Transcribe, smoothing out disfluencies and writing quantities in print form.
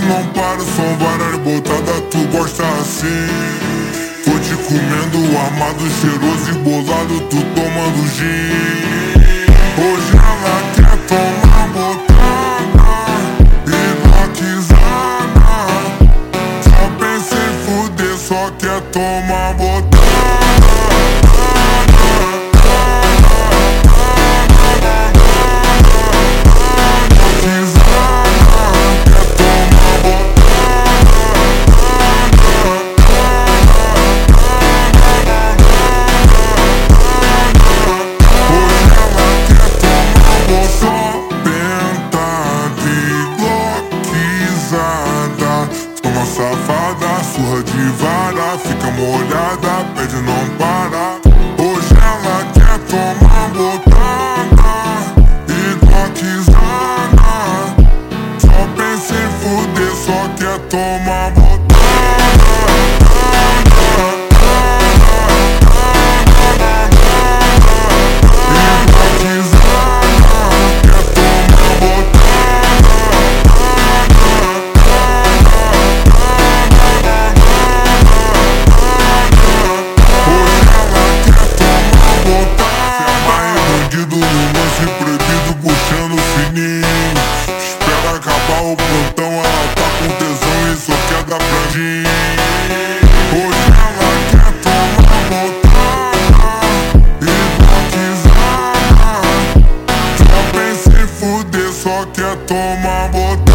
não para, são várias botadas, tu gosta assim. Tô te comendo armado, cheiroso e bolado, tu tomando gin. Hoje ela quer tomar botada, hipnotizada. Só pensa em fuder, só quer tomar botada. Toma safada, surra de vara, fica molhada, pede não para. Hoje ela quer tomar botada, hipnotizada. Só pensa em fuder, só quer tomar botada. Espera acabar o plantão, ela tá com tesão e só quer dar pra mim. Hoje ela quer tomar botada, hipnotizada. Só pensa em fuder, só quer tomar botada.